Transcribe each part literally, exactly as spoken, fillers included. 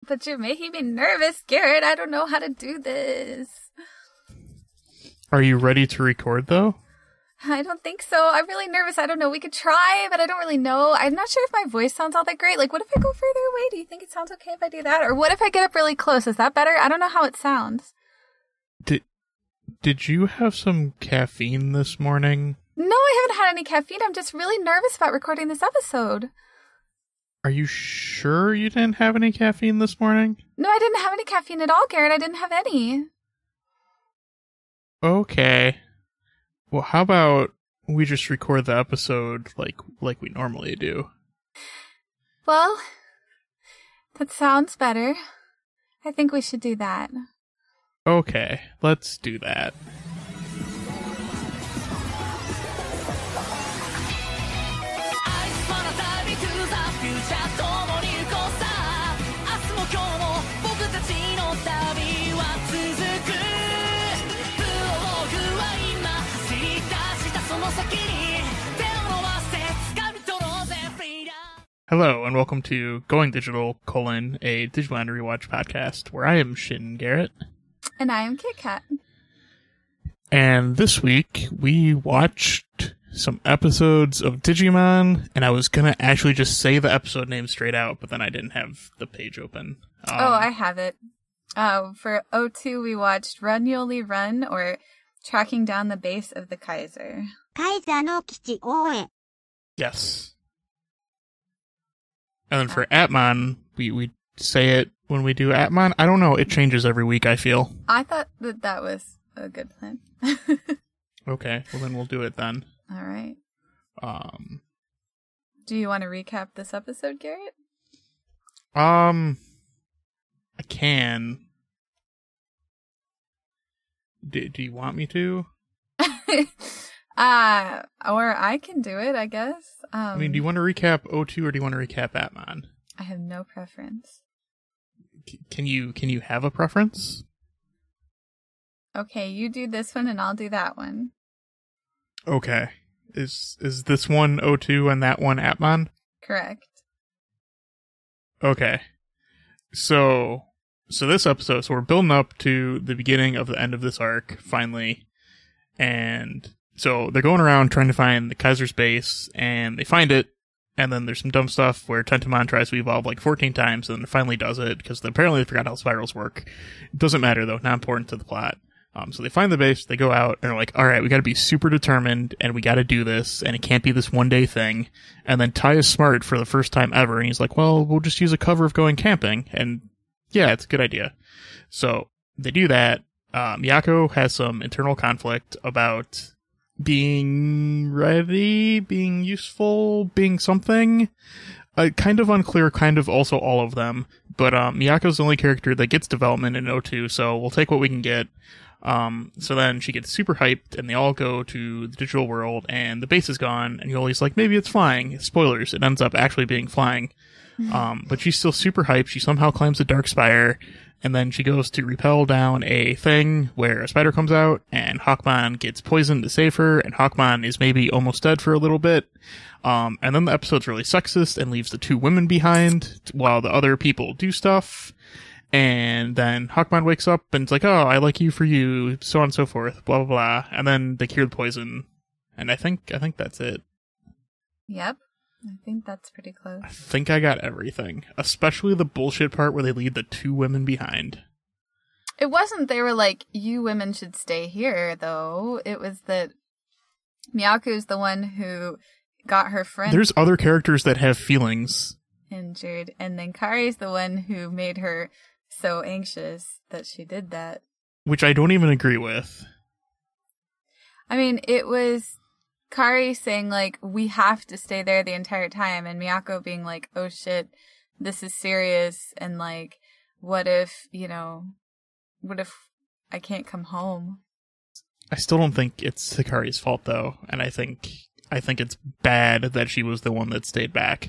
But you're making me nervous, Garrett. I don't know how to do this. Are you ready to record, though? I don't think so. I'm really nervous. I don't know. We could try, but I don't really know. I'm not sure if my voice sounds all that great. Like, what if I go further away? Do you think it sounds okay if I do that? Or what if I get up really close? Is that better? I don't know how it sounds. Did, did you have some caffeine this morning? No, I haven't had any caffeine. I'm just really nervous about recording this episode. Are you sure you didn't have any caffeine this morning? No, I didn't have any caffeine at all, Garrett. I didn't have any. Okay. Well, how about we just record the episode like like we normally do? Well, that sounds better. I think we should do that. Okay, let's do that. Hello, and welcome to Going Digital, colon, a Digimon Rewatch podcast, where I am Shin Garrett. And I am Kit Kat. And this week, we watched some episodes of Digimon, and I was gonna actually just say the episode name straight out, but then I didn't have the page open. Um, oh, I have it. Uh, for O two, we watched Run Yoli Run, or Tracking Down the Base of the Kaiser. Kaiser no Kichi Oe. Yes. And then for Atmon, we, we say it when we do Atmon. I don't know, it changes every week, I feel. I thought that that was a good plan. Okay, well then we'll do it then. All right. Um. Do you want to recap this episode, Garrett? Um, I can. Do, do you want me to? uh, or I can do it, I guess. Um, I mean, do you want to recap O two or do you want to recap Atmon? I have no preference. C- can you can you have a preference? Okay, you do this one and I'll do that one. Okay. Is is this one O two and that one Atmon? Correct. Okay. So so this episode, so we're building up to the beginning of the end of this arc, finally. And so they're going around trying to find the Kaiser's base, and they find it, and then there's some dumb stuff where Tentomon tries to evolve like fourteen times, and then finally does it, because apparently they forgot how spirals work. It doesn't matter, though, not important to the plot. Um, so they find the base, they go out, and they're like, alright, we gotta be super determined, and we gotta do this, and it can't be this one-day thing. And then Tai is smart for the first time ever, and he's like, well, we'll just use a cover of going camping, and yeah, it's a good idea. So, they do that. Uh, Miyako has some internal conflict about being ready, being useful, being something. Uh, kind of unclear, kind of also all of them. But um, Miyako's the only character that gets development in O two, so we'll take what we can get. Um, so then she gets super hyped, and they all go to the digital world, and the base is gone, and Yoli's like, maybe it's flying. Spoilers, it ends up actually being flying. Mm-hmm. Um, but she's still super hyped. She somehow climbs the Dark Spire, and then she goes to rappel down a thing where a spider comes out, and Hawkmon gets poisoned to save her, and Hawkmon is maybe almost dead for a little bit. Um, and then the episode's really sexist and leaves the two women behind while the other people do stuff. And then Hawkmon wakes up and it's like, oh, I like you for you, so on and so forth, blah, blah, blah. And then they cure the poison. And I think, I think that's it. Yep. I think that's pretty close. I think I got everything. Especially the bullshit part where they leave the two women behind. It wasn't they were like, you women should stay here, though. It was that Miyako's the one who got her friend There's other characters that have feelings. Injured, and then Kari's the one who made her so anxious that she did that. Which I don't even agree with. I mean, it was Kari saying, like, we have to stay there the entire time, and Miyako being like, oh shit, this is serious, and like, what if, you know, what if I can't come home? I still don't think it's Hikari's fault, though, and I think I think it's bad that she was the one that stayed back.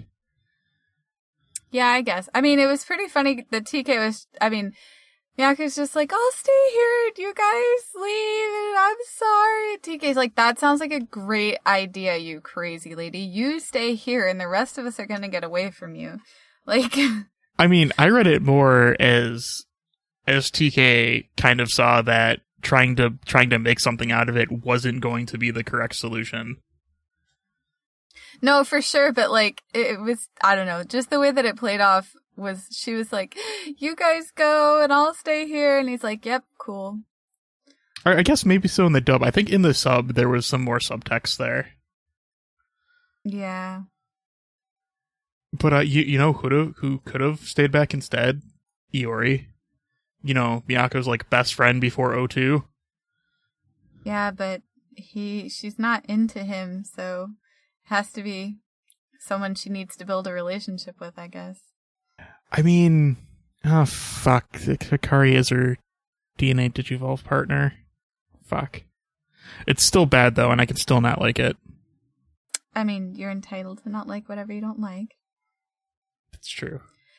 Yeah, I guess. I mean, it was pretty funny that T K was, I mean, Miyako's just like, I'll stay here, you guys leave, and I'm sorry. T K's like, that sounds like a great idea, you crazy lady. You stay here, and the rest of us are gonna get away from you. Like, I mean, I read it more as as T K kind of saw that trying to trying to make something out of it wasn't going to be the correct solution. No, for sure, but like it, it was, I don't know, just the way that it played off was she was like, "You guys go and I'll stay here," and he's like, "Yep, cool." I guess maybe so in the dub. I think in the sub there was some more subtext there. Yeah. But uh, you you know who have who could have stayed back instead? Iori. You know, Miyako's like best friend before O two. Yeah, but he she's not into him, so it has to be someone she needs to build a relationship with, I guess. I mean, oh fuck, Hikari is her D N A Digivolve partner. Fuck. It's still bad though, and I can still not like it. I mean, you're entitled to not like whatever you don't like. It's true.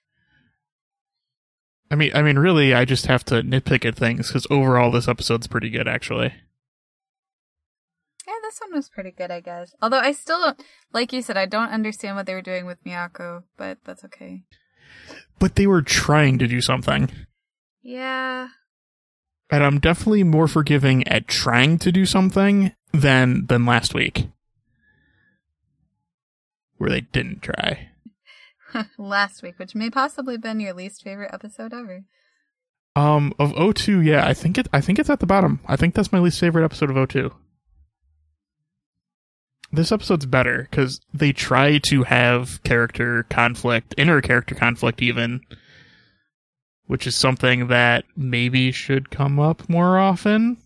I mean, I mean, really, I just have to nitpick at things because overall, this episode's pretty good, actually. Yeah, this one was pretty good, I guess. Although I still don't, like you said, I don't understand what they were doing with Miyako, but that's okay. But they were trying to do something. Yeah. And I'm definitely more forgiving at trying to do something than than last week, where they didn't try. Last week, which may possibly have been your least favorite episode ever. Um, of O two, yeah, I think it. I think it's at the bottom. I think that's my least favorite episode of O two. This episode's better because they try to have character conflict, inner character conflict, even, which is something that maybe should come up more often.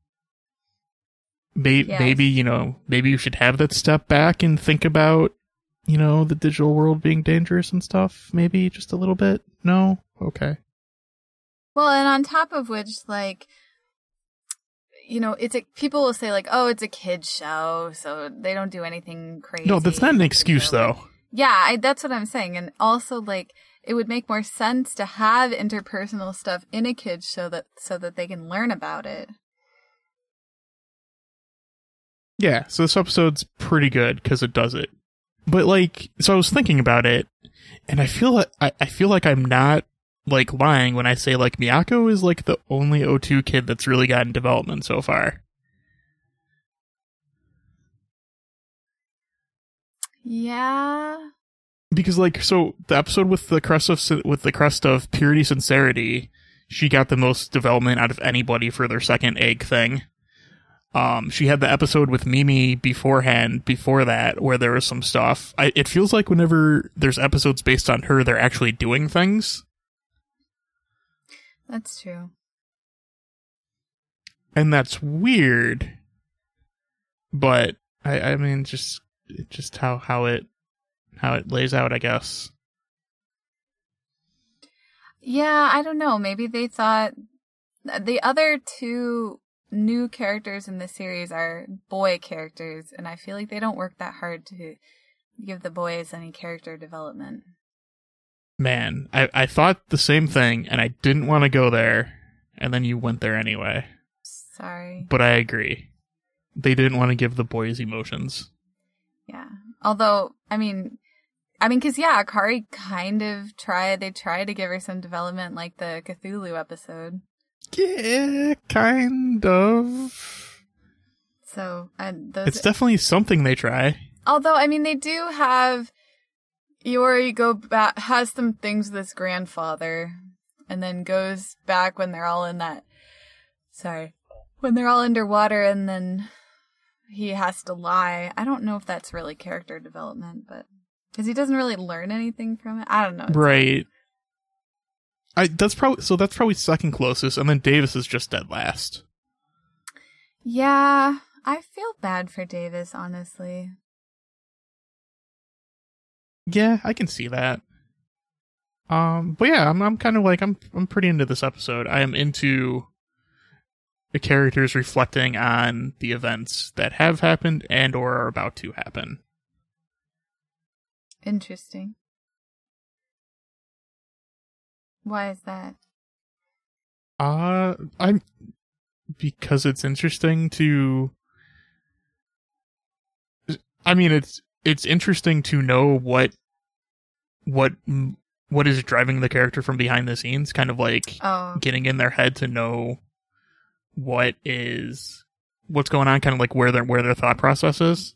Maybe, Yes. maybe you know, maybe you should have that step back and think about, you know, the digital world being dangerous and stuff. Maybe just a little bit. No, okay. Well, and on top of which, like, you know, it's a, people will say like, "Oh, it's a kid's show, so they don't do anything crazy." No, that's not an excuse, So, like, though. yeah, I, that's what I'm saying, and also like, it would make more sense to have interpersonal stuff in a kid's show that so that they can learn about it. Yeah, so this episode's pretty good because it does it. But like, so I was thinking about it, and I feel like I, I feel like I'm not like lying when I say like Miyako is like the only O two kid that's really gotten development so far. Yeah. Because like, so the episode with the crest of Sin- with the crest of purity sincerity, she got the most development out of anybody for their second egg thing. Um, she had the episode with Mimi beforehand, before that, where there was some stuff. I, it feels like whenever there's episodes based on her, they're actually doing things. That's true. And that's weird. But, I, I mean, just, just how, how it, how it lays out, I guess. Yeah, I don't know. Maybe they thought the other two new characters in the series are boy characters, and I feel like they don't work that hard to give the boys any character development. Man, I, I thought the same thing, and I didn't want to go there, and then you went there anyway. Sorry. But I agree. They didn't want to give the boys emotions. Yeah. Although, I mean, I mean, because, yeah, Akari kind of tried, they tried to give her some development, like the Cthulhu episode. Yeah, kind of. So, and those. It's definitely something they try. Although, I mean, they do have Iori go back, has some things with his grandfather, and then goes back when they're all in that. Sorry. When they're all underwater, and then he has to lie. I don't know if that's really character development, but. Because he doesn't really learn anything from it. I don't know. Right. I that's probably so that's probably second closest, and then Davis is just dead last. Yeah, I feel bad for Davis, honestly. Yeah, I can see that. Um, but yeah, I'm I'm kind of like I'm I'm pretty into this episode. I am into the characters reflecting on the events that have happened and or are about to happen. Interesting. Why is that? Uh, I'm because it's interesting to. I mean, it's it's interesting to know what what what is driving the character from behind the scenes, kind of like Oh, getting in their head to know what is what's going on, kind of like where their where their thought process is.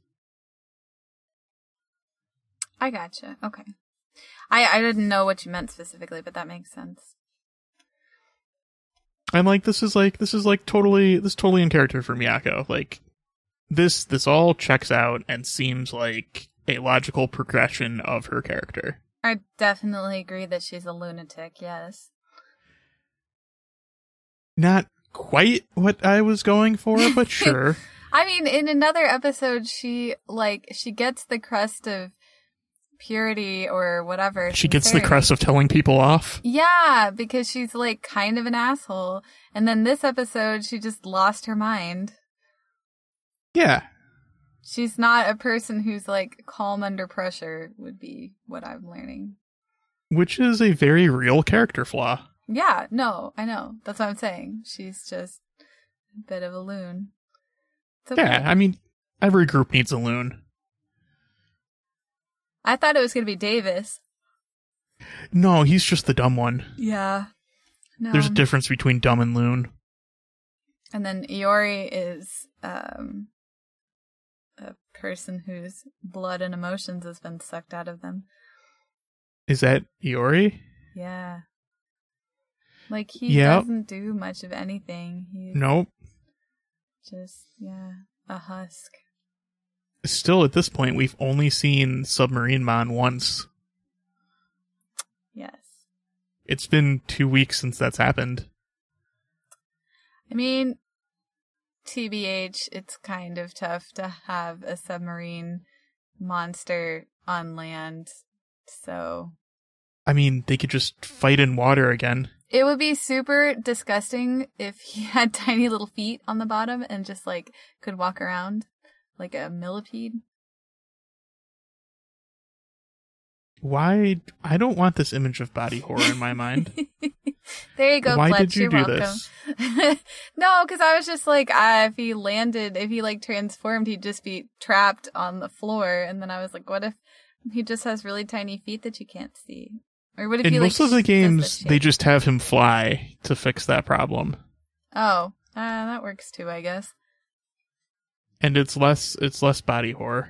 I gotcha. Okay. I, I didn't know what you meant specifically, but that makes sense. And like this is like this is like totally this is totally in character for Miyako. Like this this all checks out and seems like a logical progression of her character. I definitely agree that she's a lunatic, yes. Not quite what I was going for, but sure. I mean, in another episode, she, like, she gets the crust of purity or whatever. She gets the sincerity. crest of telling people off. Yeah, because she's, like, kind of an asshole. And then this episode, she just lost her mind. Yeah. She's not a person who's, like, calm under pressure, would be what I'm learning. Which is a very real character flaw. Yeah, no, I know. That's what I'm saying. She's just a bit of a loon. It's okay. Yeah, I mean, every group needs a loon. I thought it was going to be Davis. No, he's just the dumb one. Yeah. No. There's a difference between dumb and loon. And then Iori is um, a person whose blood and emotions has been sucked out of them. Is that Iori? Yeah. Like, he Yep. doesn't do much of anything. He's Nope. just, yeah, a husk. Still, at this point, we've only seen Submarine Mon once. Yes. It's been two weeks since that's happened. I mean, T B H, it's kind of tough to have a submarine monster on land, so... I mean, they could just fight in water again. It would be super disgusting if he had tiny little feet on the bottom and just, like, could walk around like a millipede. Why? I don't want this image of body horror in my mind. There you go, Why Fletch. did you You're do welcome. this? No, because I was just like, uh, if he landed, if he, like, transformed, he'd just be trapped on the floor. And then I was like, what if he just has really tiny feet that you can't see? Or what if In he, most like, of the does games, shape? they just have him fly to fix that problem. Oh, uh, that works too, I guess. And it's less it's less body horror.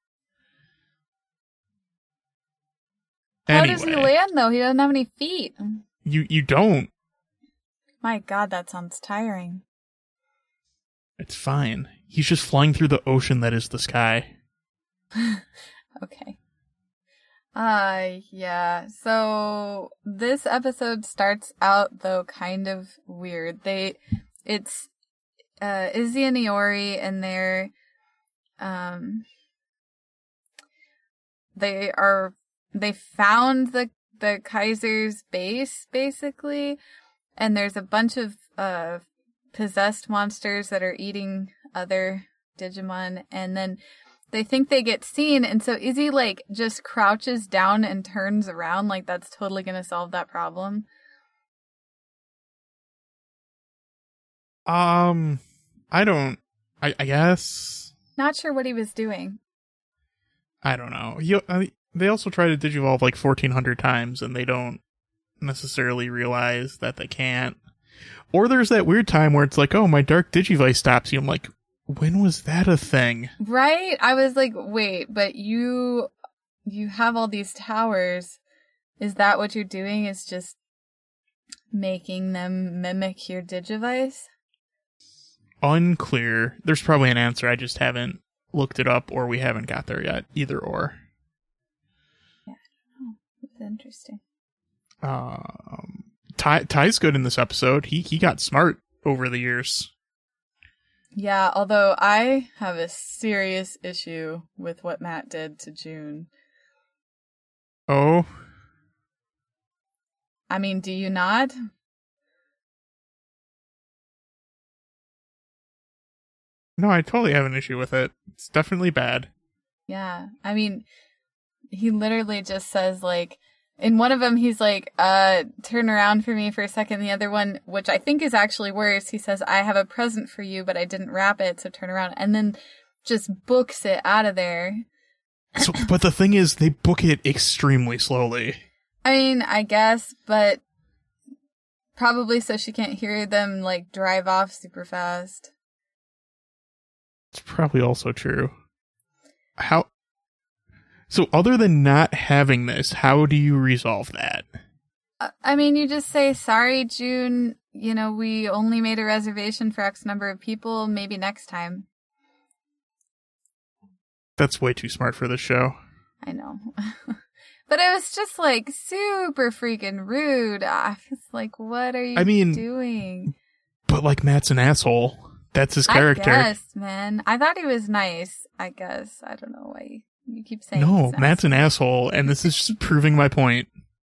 How Anyway, does he land, though? He doesn't have any feet. you you don't. My God, that sounds tiring. It's fine. He's just flying through the ocean that is the sky. Okay. Uh, yeah. So this episode starts out, though, kind of weird. They, it's, uh, Izzy and Iori, and they're, um, they are, they found the, the Kaiser's base, basically, and there's a bunch of, uh, possessed monsters that are eating other Digimon, and then they think they get seen, and so Izzy, like, just crouches down and turns around, like that's totally gonna solve that problem. Um, I don't. I, I guess Not sure what he was doing. I don't know. You, I, they also try to digivolve like fourteen hundred times, and they don't necessarily realize that they can't. Or there's that weird time where it's like, oh, my dark Digivice stops you. I'm like, when was that a thing? Right? I was like, wait, but you, you have all these towers. Is that what you're doing? Is just making them mimic your Digivice? Unclear. There's probably an answer. I just haven't looked it up, or we haven't got there yet. Either or. Yeah. Oh, that's interesting. Um, Ty, Ty's good in this episode. He he got smart over the years. Yeah, although I have a serious issue with what Matt did to June. Oh, I mean, do you not? no, I totally have an issue with it. It's definitely bad. Yeah. I mean, he literally just says, like, in one of them, he's like, uh, turn around for me for a second. The other one, which I think is actually worse, he says, I have a present for you, but I didn't wrap it, so turn around. And then just books it out of there. So, but the thing is, they book it extremely slowly. I mean, I guess, but probably so she can't hear them, like, drive off super fast. It's probably also true. How... So other than not having this, how do you resolve that? Uh, I mean, you just say, sorry, June, you know, we only made a reservation for X number of people, maybe next time. That's way too smart for this show. I know. But it was just, like, super freaking rude. I was like, what are you I mean, doing? But, like, Matt's an asshole. That's his character. I guess, man. I thought he was nice, I guess. I don't know why you keep saying No, he's Matt's nice. an asshole, and this is just proving my point.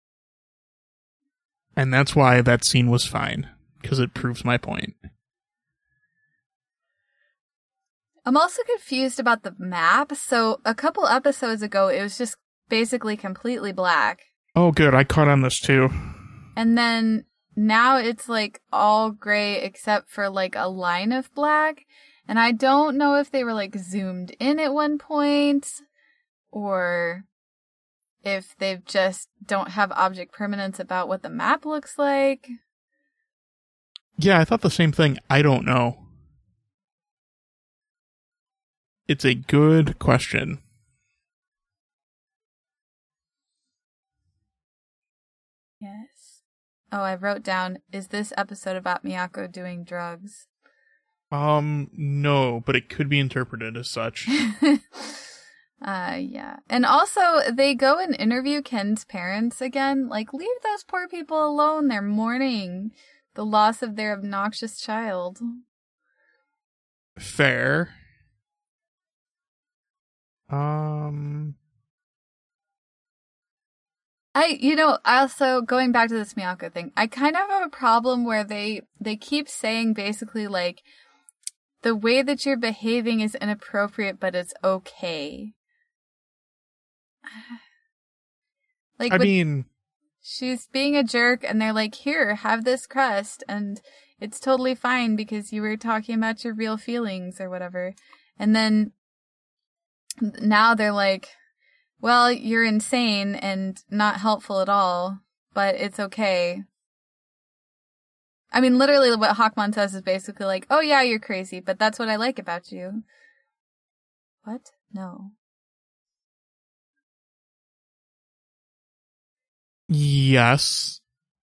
And that's why that scene was fine, because it proves my point. I'm also confused about the map. So a couple episodes ago, it was just basically completely black. Oh, good. I caught on this, too. And then now it's like all gray except for like a line of black. And I don't know if they were like zoomed in at one point or if they just don't have object permanence about what the map looks like. Yeah, I thought the same thing. I don't know. It's a good question. Yes. Oh, I wrote down, is this episode about Miyako doing drugs? Um, no, but it could be interpreted as such. uh, yeah. And also, they go and interview Ken's parents again. Like, leave those poor people alone. They're mourning the loss of their obnoxious child. Fair. Um... I, you know, also going back to this Miyako thing, I kind of have a problem where they, they keep saying basically like, the way that you're behaving is inappropriate, but it's okay. Like, I with, mean... she's being a jerk and they're like, here, have this crust and it's totally fine because you were talking about your real feelings or whatever. And then now they're like, well, you're insane and not helpful at all, but it's okay. I mean, literally what Hawkmon says is basically like, oh yeah, you're crazy, but that's what I like about you. What? No. Yes.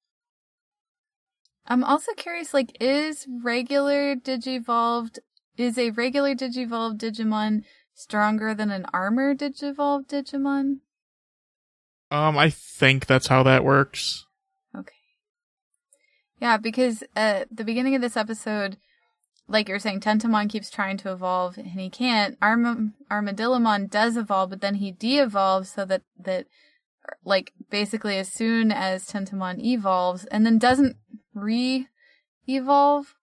I'm also curious, like, is regular Digivolved, is a regular Digivolved Digimon stronger than an armor Digivolved Digimon? Um, I think that's how that works. Okay. Yeah, because at the beginning of this episode, like you're saying, Tentomon keeps trying to evolve and he can't. Arm- Armadillomon does evolve, but then he de-evolves so that, that, like, basically as soon as Tentomon evolves and then doesn't re-evolve.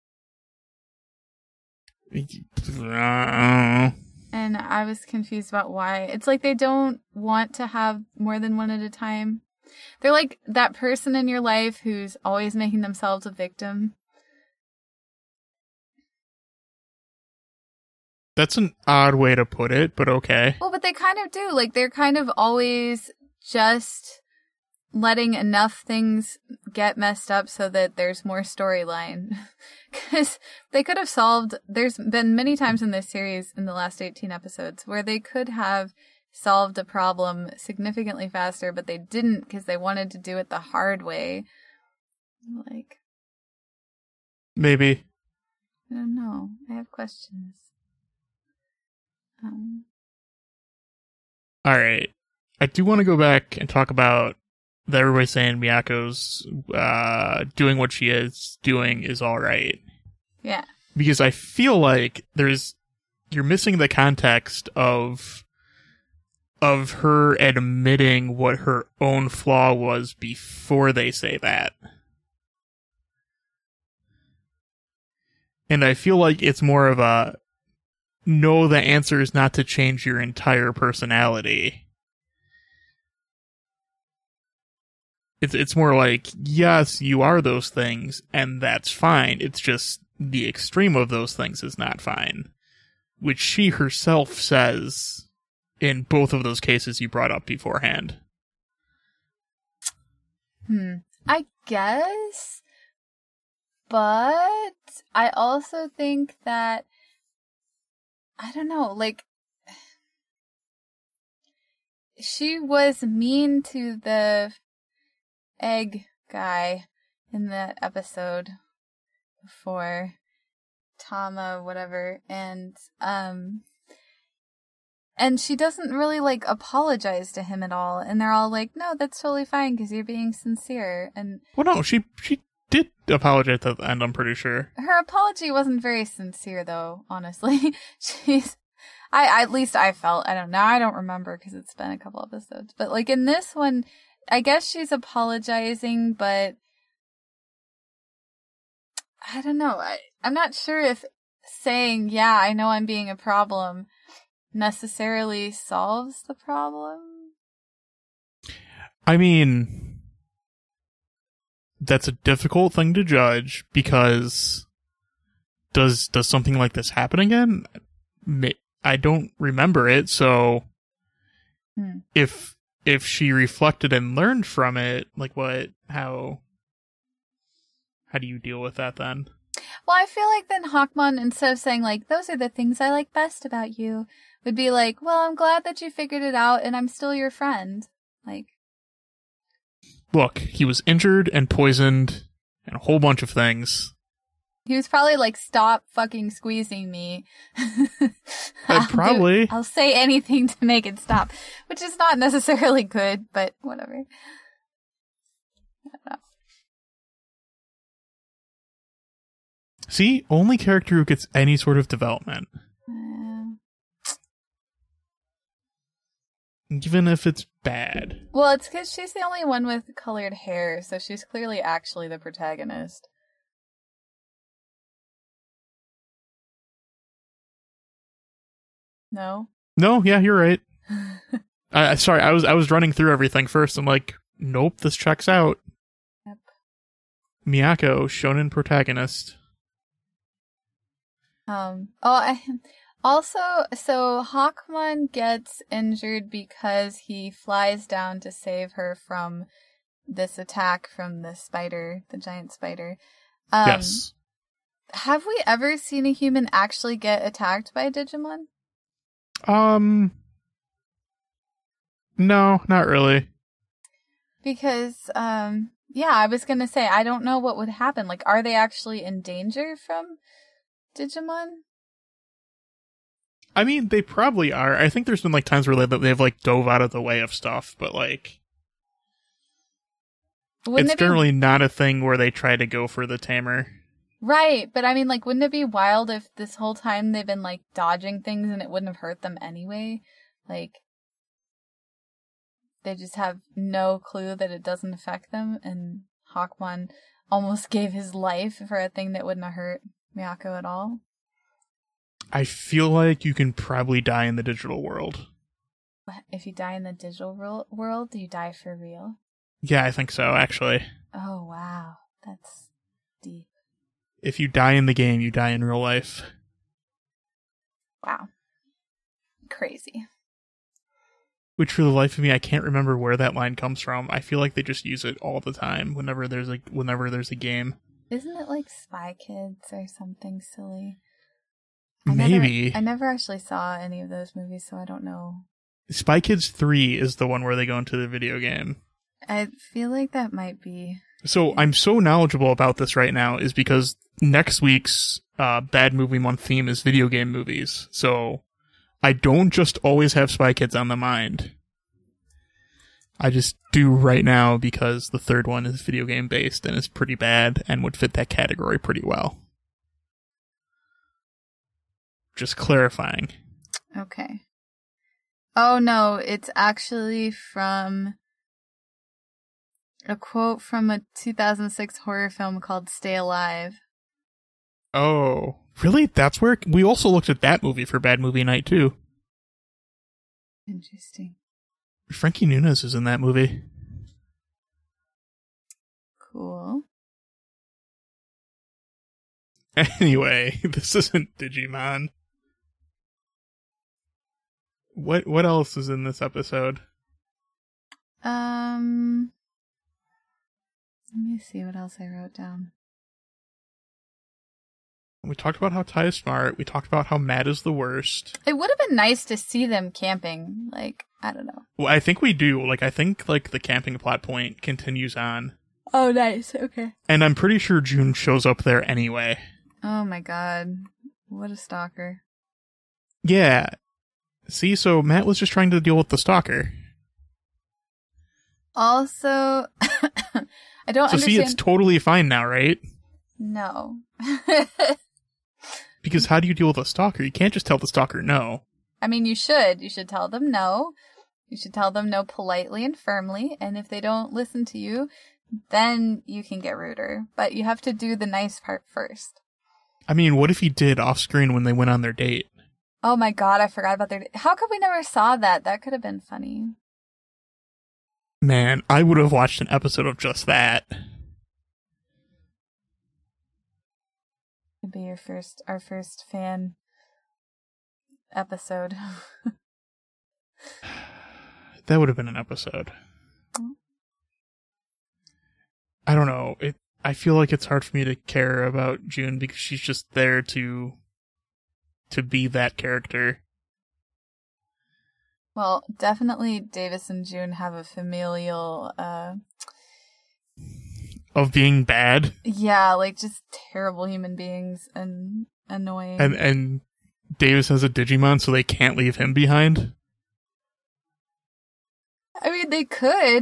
Uh, And I was confused about why. It's like they don't want to have more than one at a time. They're like that person in your life who's always making themselves a victim. That's an odd way to put it, but okay. Well, but they kind of do. Like, they're kind of always just letting enough things get messed up so that there's more storyline. Because they could have solved... There's been many times in this series, in the last eighteen episodes, where they could have solved a problem significantly faster, but they didn't because they wanted to do it the hard way. Like... Maybe. I don't know. I have questions. Um... Alright. I do want to go back and talk about that everybody's saying Miyako's uh, doing what she is doing is alright. Yeah. Because I feel like there's you're missing the context of of her admitting what her own flaw was before they say that. And I feel like it's more of a no, the answer is not to change your entire personality. It's it's more like, yes, you are those things, and that's fine. It's just the extreme of those things is not fine. Which she herself says in both of those cases you brought up beforehand. Hmm. I guess. But I also think that, I don't know, like, she was mean to the egg guy in the episode before, Tama, whatever, and, um, and she doesn't really, like, apologize to him at all, and they're all like, no, that's totally fine, because you're being sincere, and... Well, no, she, she did apologize at the end, I'm pretty sure. Her apology wasn't very sincere, though, honestly. She's... I, at least I felt, I don't know, I don't remember, because it's been a couple episodes, but, like, in this one, I guess she's apologizing, but... I don't know, I, I'm not sure if saying, yeah, I know I'm being a problem... necessarily solves the problem? I mean, that's a difficult thing to judge because does does something like this happen again? I don't remember it, so hmm. if if she reflected and learned from it, like what, how, how do you deal with that then? Well, I feel like then Hawkmon, instead of saying like, those are the things I like best about you, would be like, well, I'm glad that you figured it out and I'm still your friend. Like, look, he was injured and poisoned and a whole bunch of things. He was probably like, stop fucking squeezing me. I'll probably. Do, I'll say anything to make it stop, which is not necessarily good, but whatever. I don't know. See, only character who gets any sort of development. Uh, Even if it's bad. Well, it's because she's the only one with colored hair, so she's clearly actually the protagonist. No? No, yeah, you're right. uh, sorry, I was I was running through everything first. I'm like, nope, this checks out. Yep. Miyako, shonen protagonist. Um. Oh, I... Also, so Hawkmon gets injured because he flies down to save her from this attack from the spider, the giant spider. Um, yes. Have we ever seen a human actually get attacked by a Digimon? Um. No, not really. Because, um, yeah, I was gonna say, I don't know what would happen. Like, are they actually in danger from Digimon? I mean, they probably are. I think there's been, like, times where they've, they've like, dove out of the way of stuff, but, like... Wouldn't it's it generally be... not a thing where they try to go for the tamer. Right, but I mean, like, wouldn't it be wild if this whole time they've been, like, dodging things and it wouldn't have hurt them anyway? Like, they just have no clue that it doesn't affect them, and Hawkmon almost gave his life for a thing that wouldn't have hurt Miyako at all. I feel like you can probably die in the digital world. If you die in the digital world, do you die for real? Yeah, I think so, actually. Oh, wow. That's deep. If you die in the game, you die in real life. Wow. Crazy. Which, for the life of me, I can't remember where that line comes from. I feel like they just use it all the time whenever there's a whenever there's a game. Isn't it like Spy Kids or something silly? I Maybe. Never, I never actually saw any of those movies, so I don't know. Spy Kids three is the one where they go into the video game. I feel like that might be. So I'm so knowledgeable about this right now is because next week's uh, Bad Movie Month theme is video game movies. So I don't just always have Spy Kids on the mind. I just do right now because the third one is video game based and is pretty bad and would fit that category pretty well. Just clarifying. Okay. Oh no, it's actually from a quote from a two thousand six horror film called Stay Alive. Oh, really? That's where we also looked at that movie for Bad Movie Night too. Interesting. Frankie Muniz is in that movie. Cool. Anyway, this isn't Digimon. What what else is in this episode? Um, Let me see what else I wrote down. We talked about how Ty is smart. We talked about how Matt is the worst. It would have been nice to see them camping. Like, I don't know. Well, I think we do. Like, I think, like, the camping plot point continues on. Oh, nice. Okay. And I'm pretty sure June shows up there anyway. Oh my god. What a stalker. Yeah. See, so Matt was just trying to deal with the stalker. Also, I don't so understand. see, it's totally fine now, right? No. Because how do you deal with a stalker? You can't just tell the stalker no. I mean, you should. You should tell them no. You should tell them no politely and firmly. And if they don't listen to you, then you can get ruder. But you have to do the nice part first. I mean, what if he did off screen when they went on their date? Oh my god, I forgot about their... How come we never saw that? That could have been funny. Man, I would have watched an episode of just that. Could be your first, our first fan episode. That would have been an episode. I don't know. It. I feel like it's hard for me to care about June because she's just there to to be that character. Well, definitely Davis and June have a familial, uh... of being bad. Yeah, like just terrible human beings and annoying. And and Davis has a Digimon, so they can't leave him behind. I mean, they could.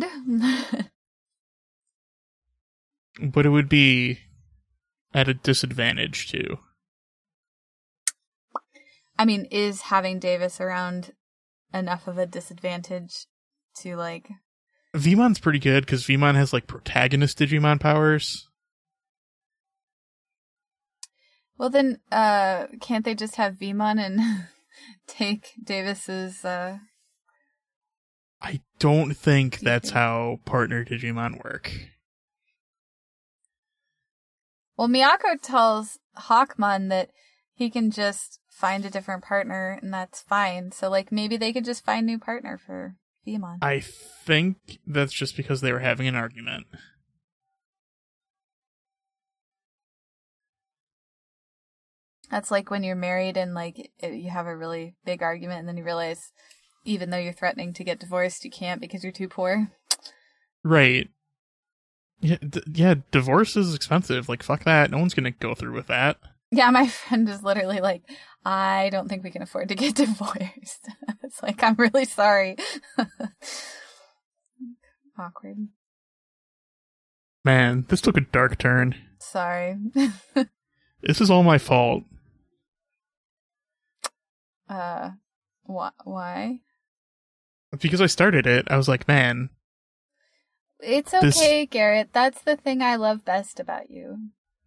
But it would be at a disadvantage, too. I mean, is having Davis around enough of a disadvantage to, like... Veemon's pretty good, because Veemon has, like, protagonist Digimon powers. Well, then, uh, can't they just have Veemon and take Davis's, uh... I don't think that's how partner Digimon work. Well, Miyako tells Hawkmon that he can just find a different partner, and that's fine. So, like, maybe they could just find a new partner for Veemon. I think that's just because they were having an argument. That's like when you're married and, like, it, you have a really big argument, and then you realize, even though you're threatening to get divorced, you can't because you're too poor. Right. Yeah, d- yeah, divorce is expensive. Like, fuck that. No one's gonna go through with that. Yeah, my friend is literally like, I don't think we can afford to get divorced. It's like, I'm really sorry. Awkward. Man, this took a dark turn. Sorry. This is all my fault. Uh, wh- why? Because I started it, I was like, man. It's okay, this... Garrett. That's the thing I love best about you.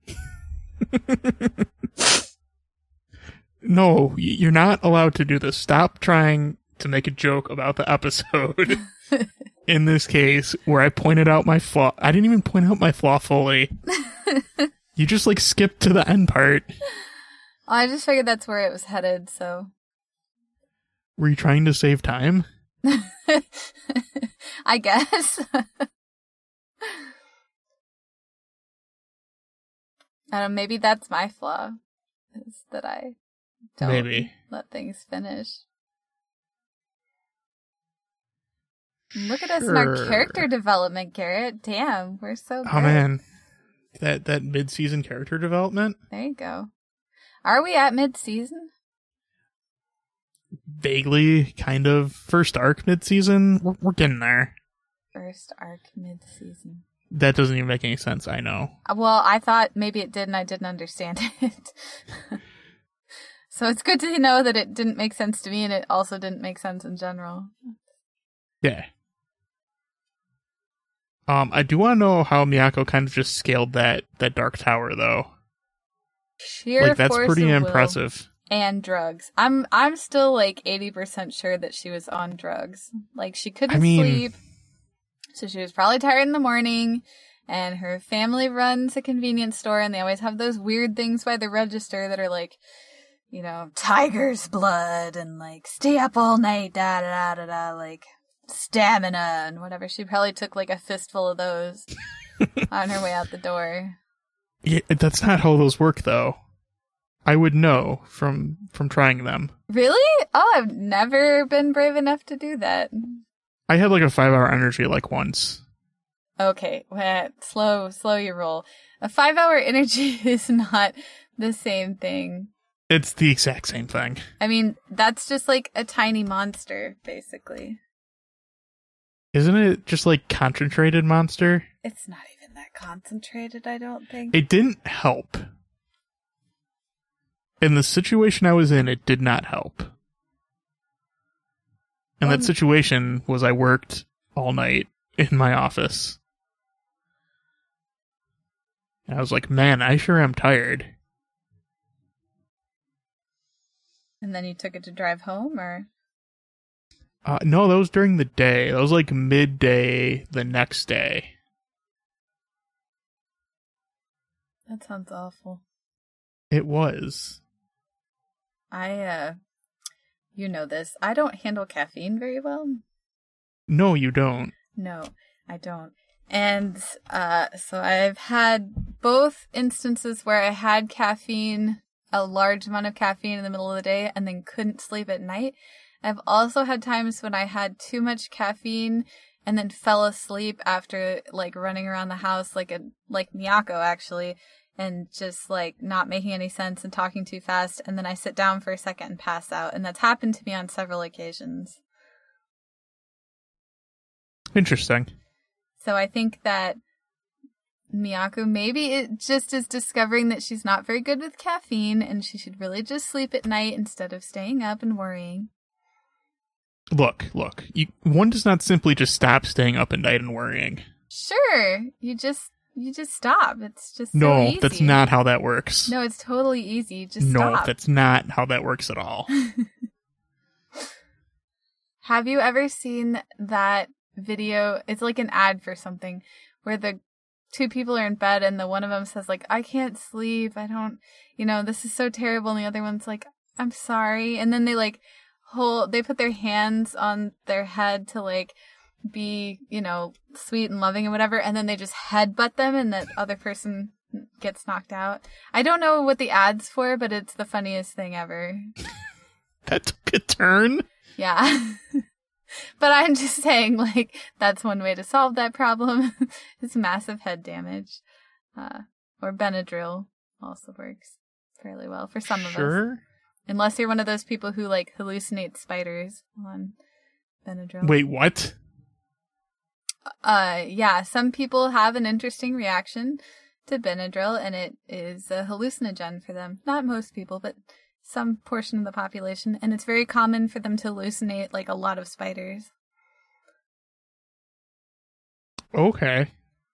No, you're not allowed to do this. Stop trying to make a joke about the episode. In this case, where I pointed out my flaw. I didn't even point out my flaw fully. You just, like, skipped to the end part. I just figured that's where it was headed, so. Were you trying to save time? I guess. I don't know, maybe that's my flaw. Is that I don't maybe. let things finish. Look at us in our character development, Garrett. Damn, we're so good. Oh man. That that mid-season character development? There you go. Are we at mid-season? Vaguely, kind of. First arc mid-season? We're, we're getting there. First arc mid-season. That doesn't even make any sense, I know. Well, I thought maybe it did and I didn't understand it. So it's good to know that it didn't make sense to me and it also didn't make sense in general. Yeah. Um, I do want to know how Miyako kind of just scaled that, that Dark Tower, though. Sheer like, that's force pretty of impressive. Will and drugs. I'm I'm still like eighty percent sure that she was on drugs. Like, she couldn't I mean, sleep. So she was probably tired in the morning, and her family runs a convenience store, and they always have those weird things by the register that are like, you know, tiger's blood, and like, stay up all night, da da da da da, like, stamina, and whatever. She probably took like a fistful of those. on her way out the door. Yeah, that's not how those work, though. I would know from from trying them. Really? Oh, I've never been brave enough to do that. I had like a five-hour energy like once. Okay, well, slow, slow your roll. A five-hour energy is not the same thing. It's the exact same thing. I mean, that's just like a tiny monster, basically. Isn't it just like concentrated monster? It's not even that concentrated, I don't think. It didn't help. In the situation I was in, it did not help. And Well, that situation was I worked all night in my office. And I was like, man, I sure am tired. And then you took it to drive home, or? Uh, no, that was during the day. That was like midday the next day. That sounds awful. It was. I, uh, you know this. I don't handle caffeine very well. No, you don't. No, I don't. And, uh, so I've had both instances where I had caffeine, a large amount of caffeine in the middle of the day, and then couldn't sleep at night. I've also had times when I had too much caffeine and then fell asleep after, like, running around the house like a, like Miyako, actually, and just, like, not making any sense and talking too fast, and then I sit down for a second and pass out, and that's happened to me on several occasions. Interesting. So I think that Miyako maybe it just is discovering that she's not very good with caffeine, and she should really just sleep at night instead of staying up and worrying. Look, look. You, one does not simply just stop staying up at night and worrying. Sure, you just you just stop. It's just so No, easy. that's not how that works. No, it's totally easy. Just no, stop. that's not how that works at all. Have you ever seen that video? It's like an ad for something where the two people are in bed and the one of them says like, I can't sleep. I don't, you know, this is so terrible. And the other one's like, I'm sorry. And then they like hold, they put their hands on their head to like be, you know, sweet and loving and whatever. And then they just headbutt them and that other person gets knocked out. I don't know what the ad's for, but it's the funniest thing ever. That took a turn? Yeah. But I'm just saying, like, that's one way to solve that problem. It's massive head damage. Uh, or Benadryl also works fairly well for some of us. Sure. Unless you're one of those people who, like, hallucinate spiders on Benadryl. Wait, what? Uh, yeah, some people have an interesting reaction to Benadryl, and it is a hallucinogen for them. Not most people, but some portion of the population, and it's very common for them to hallucinate like a lot of spiders. Okay.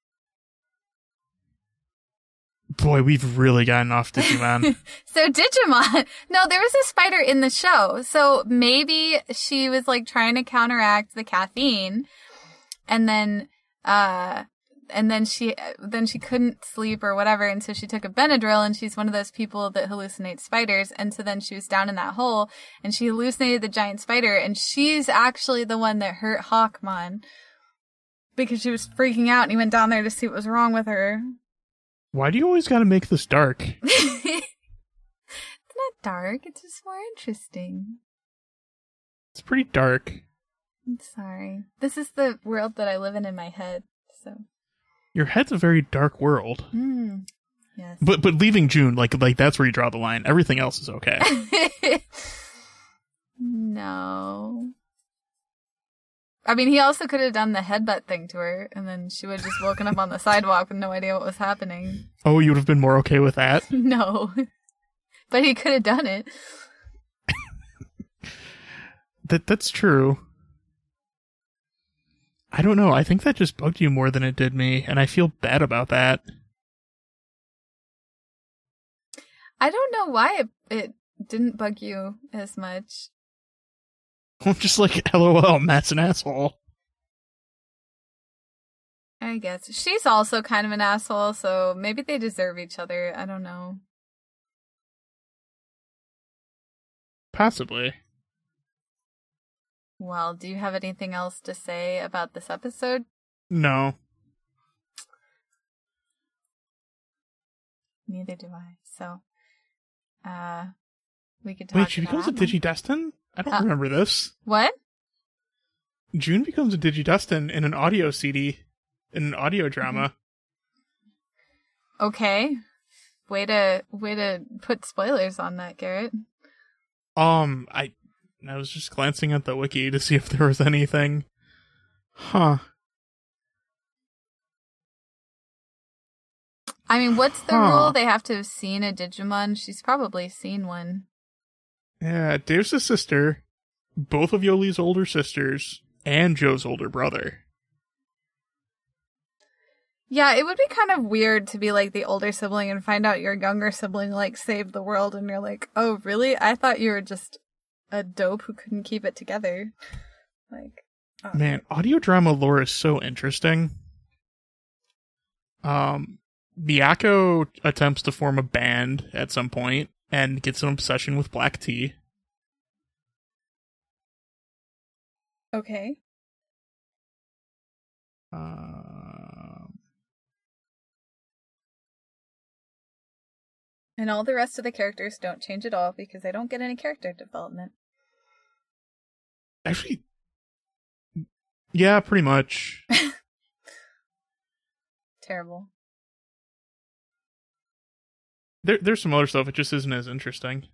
Boy, we've really gotten off Digimon. So Digimon, no, there was a spider in the show, so maybe she was like trying to counteract the caffeine, and then, uh, and then she, then she couldn't sleep or whatever, and so she took a Benadryl, and she's one of those people that hallucinates spiders, and so then she was down in that hole, and she hallucinated the giant spider, and she's actually the one that hurt Hawkmon, because she was freaking out, and he went down there to see what was wrong with her. Why do you always gotta make this dark? It's not dark, it's just more interesting. It's pretty dark. I'm sorry. This is the world that I live in in my head, so... Your head's a very dark world. Mm, yes. But but leaving June, like like that's where you draw the line. Everything else is okay. No. I mean, he also could have done the headbutt thing to her, and then she would have just woken up on the sidewalk with no idea what was happening. Oh, you would have been more okay with that? No. But he could have done it. that That's true. I don't know. I think that just bugged you more than it did me, and I feel bad about that. I don't know why it, it didn't bug you as much. I'm just like, lol, Matt's an asshole. I guess. She's also kind of an asshole, so maybe they deserve each other. I don't know. Possibly. Well, do you have anything else to say about this episode? No. Neither do I. So, uh, we could talk Wait, she about becomes a Atman. Digidestin? I don't Uh, remember this. What? June becomes a Digidestin in an audio C D, in an audio drama. Okay. Way to way to put spoilers on that, Garrett. Um, I I was just glancing at the wiki to see if there was anything. Huh. I mean, what's the Huh. rule? They have to have seen a Digimon. She's probably seen one. Yeah, Dave's a sister, both of Yoli's older sisters, and Joe's older brother. Yeah, it would be kind of weird to be like the older sibling and find out your younger sibling like saved the world and you're like, oh really? I thought you were just a dope who couldn't keep it together. Like, oh. Man, audio drama lore is so interesting. Um, Miyako attempts to form a band at some point and gets an obsession with black tea. Okay. Um, And all the rest of the characters don't change at all because they don't get any character development. actually, yeah, pretty much. Terrible. There, there's some other stuff. It just isn't as interesting.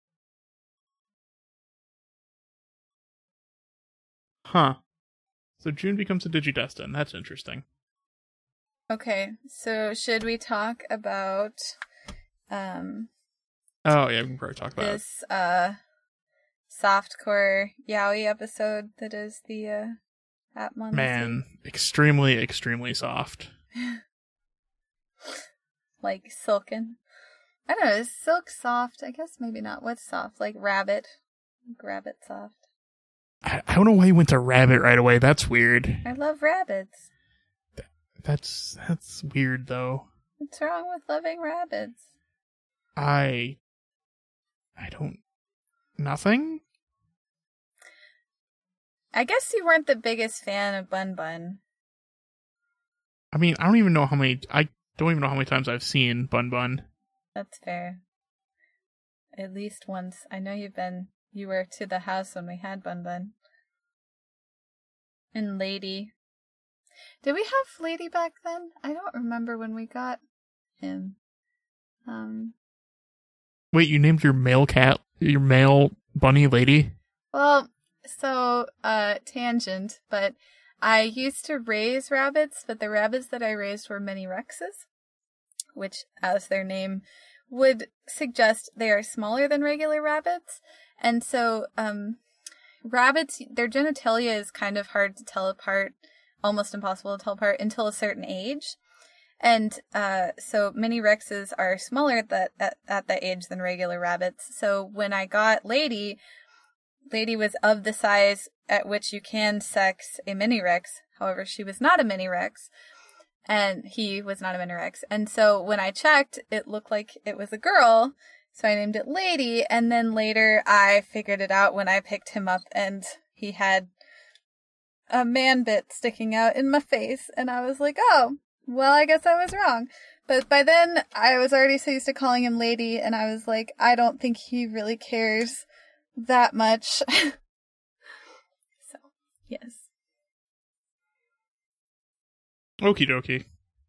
Huh. So June becomes a Digidestin. That's interesting. Okay, so should we talk about um Oh, yeah, we can probably talk about it. this uh softcore yaoi episode that is the uh Atmon? Man, extremely, extremely soft. Like silken. I don't know, is silk soft? I guess maybe not. What's soft? Like rabbit. Like rabbit soft. I, I don't know why you went to rabbit right away. That's weird. I love rabbits. That's that's weird though. What's wrong with loving rabbits? I I don't nothing? I guess you weren't the biggest fan of Bun Bun. I mean, I don't even know how many I don't even know how many times I've seen Bun Bun. That's fair. At least once. I know you've been you were to the house when we had Bun Bun. And Lady. Did we have Lady back then? I don't remember when we got him. Um Wait, you named your male cat your male bunny Lady? Well, so, uh, tangent, but I used to raise rabbits, but the rabbits that I raised were mini Rexes, which, as their name would suggest, they are smaller than regular rabbits. And so, um, rabbits, their genitalia is kind of hard to tell apart, almost impossible to tell apart until a certain age. And uh, so mini Rexes are smaller at that, at, at that age than regular rabbits. So when I got Lady, Lady was of the size at which you can sex a mini Rex. However, she was not a mini Rex. And he was not a mini Rex. And so when I checked, it looked like it was a girl. So I named it Lady. And then later I figured it out when I picked him up and he had a man bit sticking out in my face. And I was like, oh. Well, I guess I was wrong. But by then, I was already so used to calling him Lady, and I was like, I don't think he really cares that much. So, yes. Okie dokie.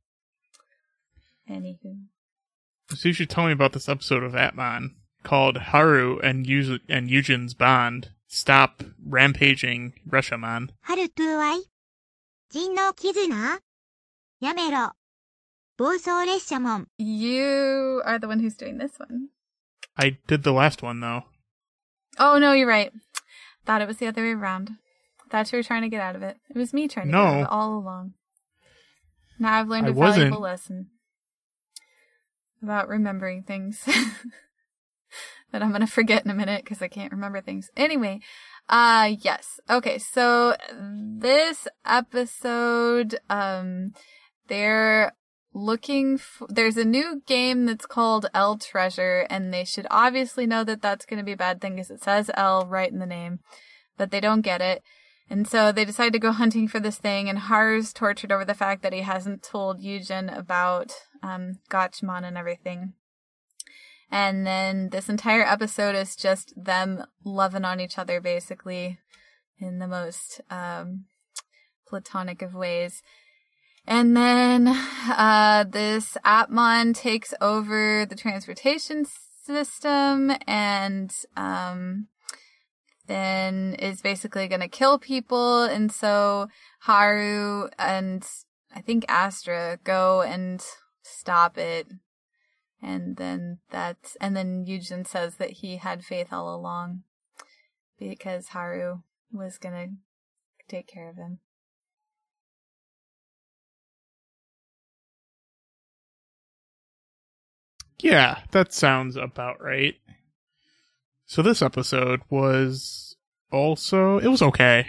Anywho. So you should tell me about this episode of Atman called Haru and Yu- and Yujin's Bond Stop Rampaging Reshaman. ハルトゥワイ人狼絆やめろ暴走列車もん You are the one who's doing this one. I did the last one though. Oh, no, you're right. Thought it was the other way around. Thought you were trying to get out of it. It was me trying to No. get out of it all along. Now I've learned I a valuable wasn't. lesson about remembering things that I'm going to forget in a minute because I can't remember things. Anyway, uh, yes. Okay, so this episode, um, they're looking for, there's a new game that's called L Treasure, and they should obviously know that that's going to be a bad thing because it says L right in the name, but they don't get it. And so they decide to go hunting for this thing, and Haru's tortured over the fact that he hasn't told Yujin about um, Gatchaman and everything. And then this entire episode is just them loving on each other, basically, in the most um, platonic of ways. And then uh, this Atmon takes over the transportation system and um, then is basically going to kill people. And so Haru and I think Astra go and stop it. And then that's, and then Yujin says that he had faith all along because Haru was gonna take care of him. Yeah, that sounds about right. So this episode was also, it was okay.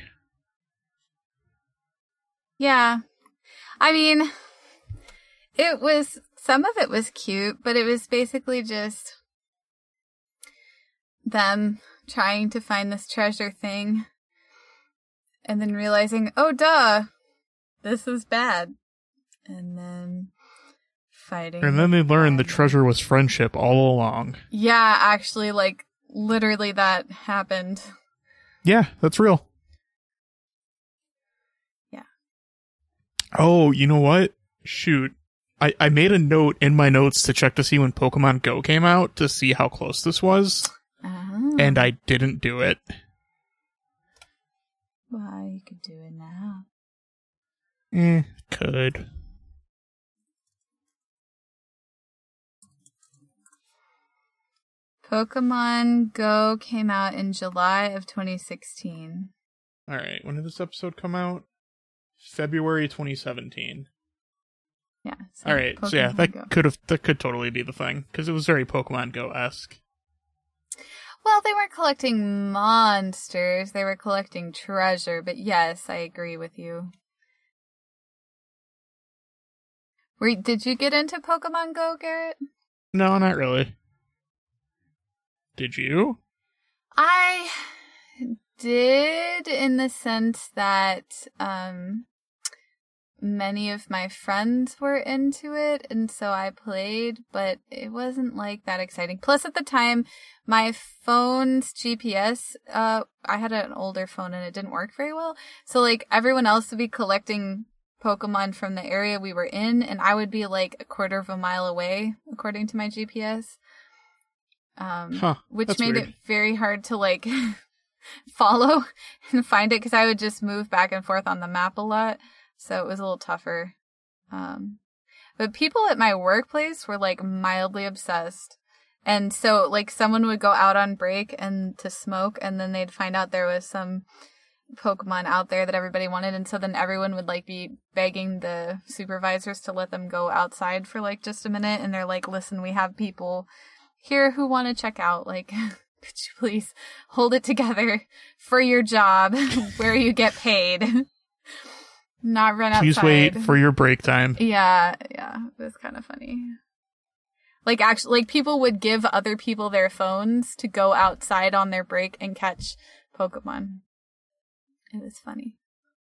Yeah. I mean, it was, some of it was cute, but it was basically just them trying to find this treasure thing and then realizing, oh, duh, this is bad. And then fighting. And then they learned the treasure was friendship all along. Yeah, actually, like, literally that happened. Yeah, that's real. Yeah. Oh, you know what? Shoot. I, I made a note in my notes to check to see when Pokemon Go came out to see how close this was. Oh. And I didn't do it. Well, you could do it now. Eh, could. Pokemon Go came out in July of twenty sixteen. Alright, when did this episode come out? February twenty seventeen. Yeah. So Alright, so yeah, that could have that could totally be the thing, because it was very Pokemon Go-esque. Well, they weren't collecting monsters, they were collecting treasure, but yes, I agree with you. Were, did you get into Pokemon Go, Garrett? No, not really. Did you? I did, in the sense that um, many of my friends were into it, and so I played, but it wasn't like that exciting. Plus, at the time, my phone's G P S, uh, I had an older phone and it didn't work very well. So, like, everyone else would be collecting Pokemon from the area we were in, and I would be like a quarter of a mile away, according to my G P S. Um, huh, which made weird. it very hard to like follow and find it because I would just move back and forth on the map a lot. So it was a little tougher. Um, but people at my workplace were like mildly obsessed. And so like someone would go out on break and to smoke, and then they'd find out there was some Pokemon out there that everybody wanted. And so then everyone would like be begging the supervisors to let them go outside for like just a minute. And they're like, listen, we have people here who want to check out, like, could you please hold it together for your job where you get paid? Not run outside. Please wait for your break time. Yeah, yeah, it was kind of funny. Like, actually, like, people would give other people their phones to go outside on their break and catch Pokemon. It was funny.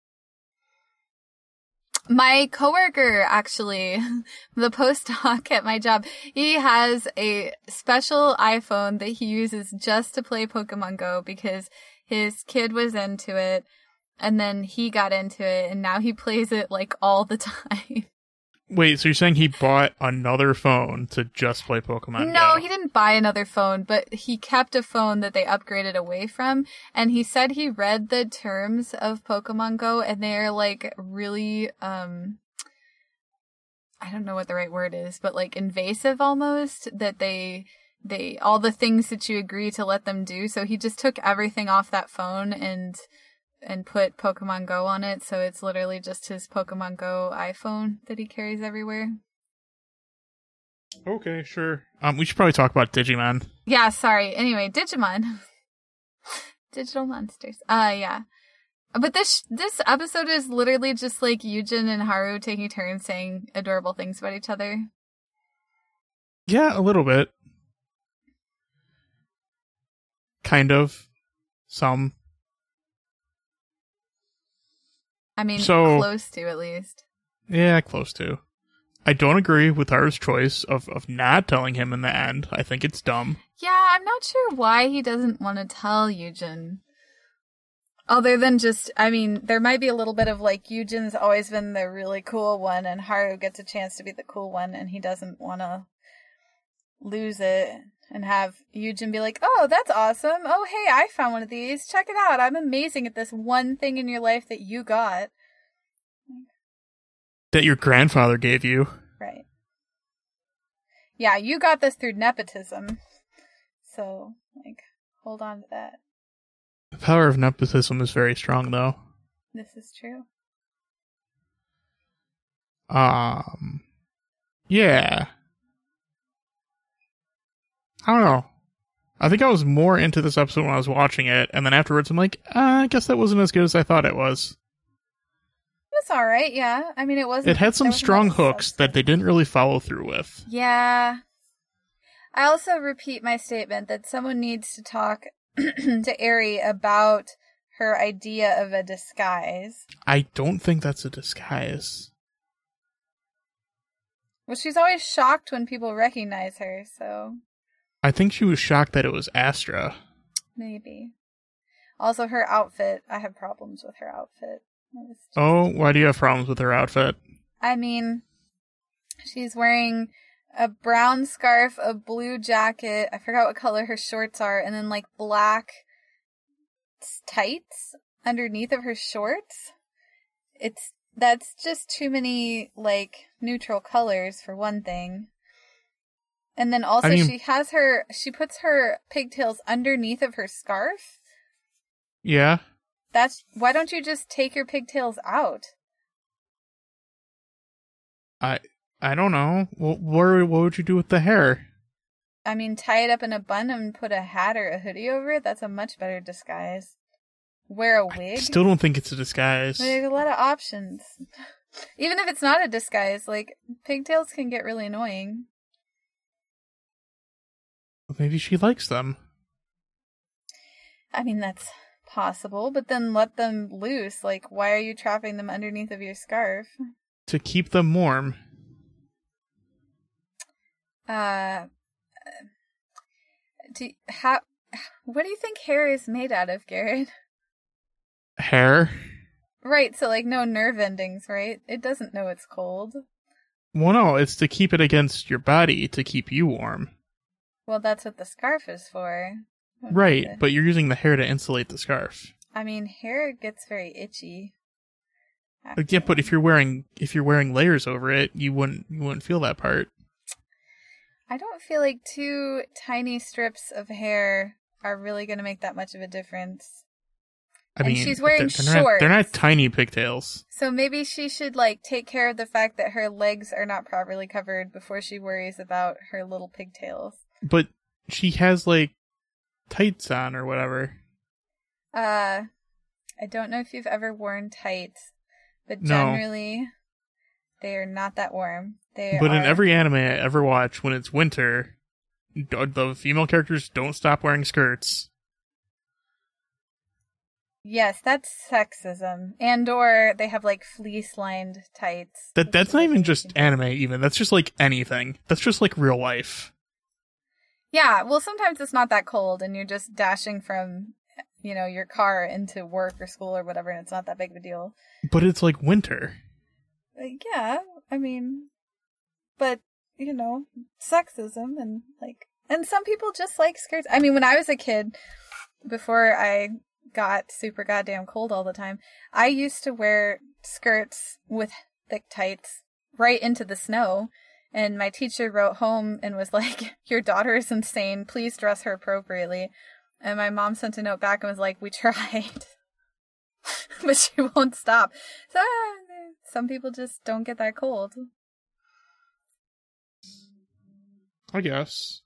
My coworker, actually, the postdoc at my job, he has a special iPhone that he uses just to play Pokemon Go because his kid was into it, and then he got into it, and now he plays it, like, all the time. Wait, so you're saying he bought another phone to just play Pokemon No, Go? he didn't buy another phone, but he kept a phone that they upgraded away from, and he said he read the terms of Pokemon Go, and they're, like, really, um, I don't know what the right word is, but, like, invasive almost, that they, they, all the things that you agree to let them do, so he just took everything off that phone and and put Pokemon Go on it, so it's literally just his Pokemon Go iPhone that he carries everywhere. Okay, sure. Um, we should probably talk about Digimon. Yeah, sorry. Anyway, Digimon. Digital monsters. Uh, yeah. But this this episode is literally just like Yujin and Haru taking turns saying adorable things about each other. Yeah, a little bit. Kind of. Some. I mean, So- close to at least. Yeah, close to. I don't agree with Haru's choice of, of not telling him in the end. I think it's dumb. Yeah, I'm not sure why he doesn't want to tell Yujin. Other than just, I mean, there might be a little bit of like, Yujin's always been the really cool one, and Haru gets a chance to be the cool one, and he doesn't want to lose it and have Yujin be like, oh, that's awesome. Oh, hey, I found one of these. Check it out. I'm amazing at this one thing in your life that you got. That your grandfather gave you. Right. Yeah, you got this through nepotism. So, like, hold on to that. The power of nepotism is very strong, though. This is true. Um, yeah. I don't know. I think I was more into this episode when I was watching it, and then afterwards I'm like, uh, I guess that wasn't as good as I thought it was. It's alright, yeah. I mean, it wasn't... It had some there wasn't strong much hooks substance. that they didn't really follow through with. Yeah. I also repeat my statement that someone needs to talk to Eri about her idea of a disguise. I don't think that's a disguise. Well, she's always shocked when people recognize her, so I think she was shocked that it was Astra. maybe. Also, her outfit. I have problems with her outfit. It's just- Oh, why do you have problems with her outfit? I mean, she's wearing a brown scarf, a blue jacket, I forgot what color her shorts are, and then like black tights underneath of her shorts. It's, that's just too many like neutral colors for one thing. And then also I mean- she has her, she puts her pigtails underneath of her scarf. Yeah. That's, why don't you just take your pigtails out? I I don't know. What, what, what would you do with the hair? I mean, tie it up in a bun and put a hat or a hoodie over it. That's a much better disguise. Wear a I wig. still don't think it's a disguise. There's a lot of options. Even if it's not a disguise, like, pigtails can get really annoying. Maybe she likes them. I mean, that's possible, but then let them loose. Like, why are you trapping them underneath of your scarf? To keep them warm. Uh, do how? What do you think hair is made out of, Garrett? Hair? Right, so like no nerve endings, right? It doesn't know it's cold. Well, no, it's to keep it against your body, to keep you warm. Well, that's what the scarf is for. Right, but you're using the hair to insulate the scarf. I mean, hair gets very itchy. Like, yeah, but if you're wearing if you're wearing layers over it, you wouldn't you wouldn't feel that part. I don't feel like two tiny strips of hair are really going to make that much of a difference. I And mean, she's wearing they're, they're not, shorts. they're not tiny pigtails. So maybe she should like take care of the fact that her legs are not properly covered before she worries about her little pigtails. But she has like tights on or whatever. Uh, I don't know if you've ever worn tights, but No. generally they are not that warm. They But are... in every anime I ever watch, when it's winter, d- the female characters don't stop wearing skirts. Yes, that's sexism. And or they have like fleece-lined tights. That which that's is not like even just anything. anime. Even that's just like anything. That's just like real life. Yeah, well, sometimes it's not that cold, and you're just dashing from, you know, your car into work or school or whatever, and it's not that big of a deal. But it's like winter. Like, yeah, I mean, but, you know, sexism and, like, and some people just like skirts. I mean, when I was a kid, before I got super goddamn cold all the time, I used to wear skirts with thick tights right into the snow. And my teacher wrote home and was like, your daughter is insane. Please dress her appropriately. And my mom sent a note back and was like, we tried. But she won't stop. So uh, some people just don't get that cold. I guess.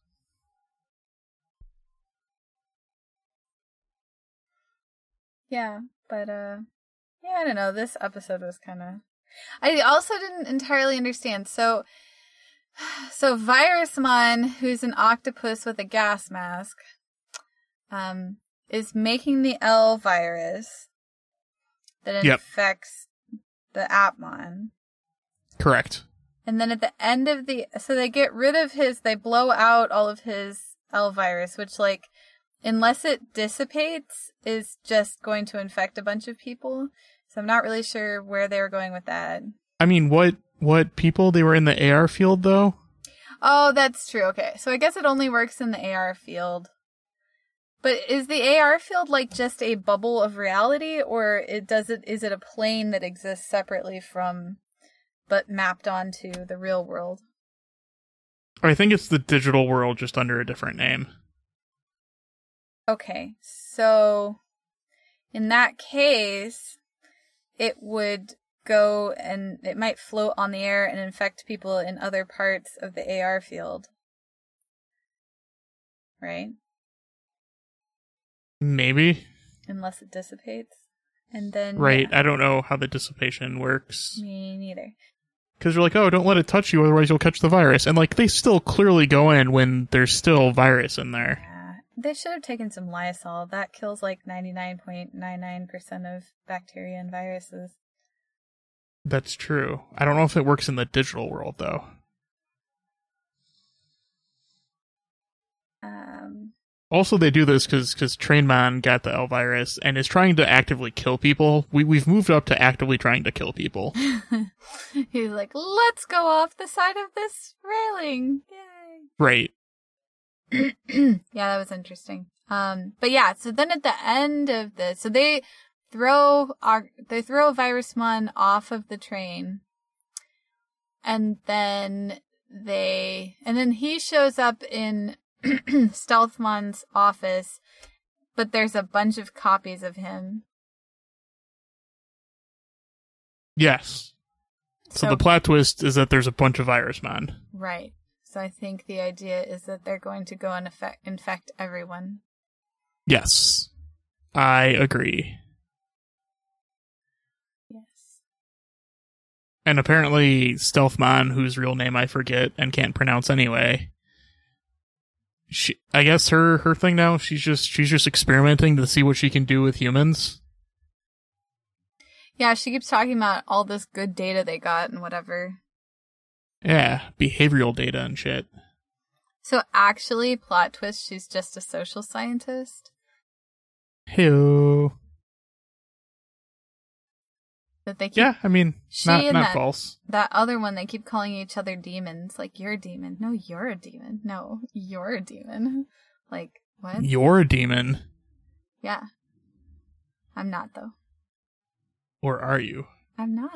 Yeah, but uh yeah, I don't know. This episode was kind of I also didn't entirely understand. So so Virusmon, who's an octopus with a gas mask, um is making the L virus that Yep. infects the Atmon. Correct. And then at the end of the... So they get rid of his... They blow out all of his L-virus, which, like, unless it dissipates, is just going to infect a bunch of people. So I'm not really sure where they were going with that. I mean, what what people? They were in the A R field, though? Oh, that's true. Okay. So I guess it only works in the A R field. But is the A R field, like, just a bubble of reality? Or it does it? is it a plane that exists separately from... but mapped onto the real world? I think it's the digital world, just under a different name. Okay, so in that case, it would go and it might float on the air and infect people in other parts of the A R field. Right? Maybe. Unless it dissipates. And then... Right, yeah. I don't know how the dissipation works. Me neither. Because you're like, oh, don't let it touch you, otherwise you'll catch the virus. And, like, they still clearly go in when there's still virus in there. Yeah. They should have taken some Lysol. That kills, like, ninety-nine point nine nine percent of bacteria and viruses. That's true. I don't know if it works in the digital world, though. Um... Also, they do this because because Trainman got the L virus and is trying to actively kill people. We we've moved up to actively trying to kill people. He's like, let's go off the side of this railing. Yay! Right. Yeah, that was interesting. Um, but yeah, so then at the end of this, so they throw our they throw Virusmon off of the train, and then they and then he shows up in Stealthmon's office, but there's a bunch of copies of him. Yes. So, So the plot twist is that there's a bunch of Virusmon. right. So I think the idea is that they're going to go and affect, infect everyone. Yes. I agree. Yes. And apparently Stealthmon, whose real name I forget and can't pronounce anyway, she, I guess her, her thing now, she's just she's just experimenting to see what she can do with humans. Yeah, she keeps talking about all this good data they got and whatever. Yeah, behavioral data and shit. So actually, plot twist, she's just a social scientist? Heyo. That they keep, Yeah, I mean, she not, and not that, false. That other one, they keep calling each other demons. Like, you're a demon. No, you're a demon. No, you're a demon. Like, what? You're a demon. Yeah. I'm not, though. Or are you? I'm not.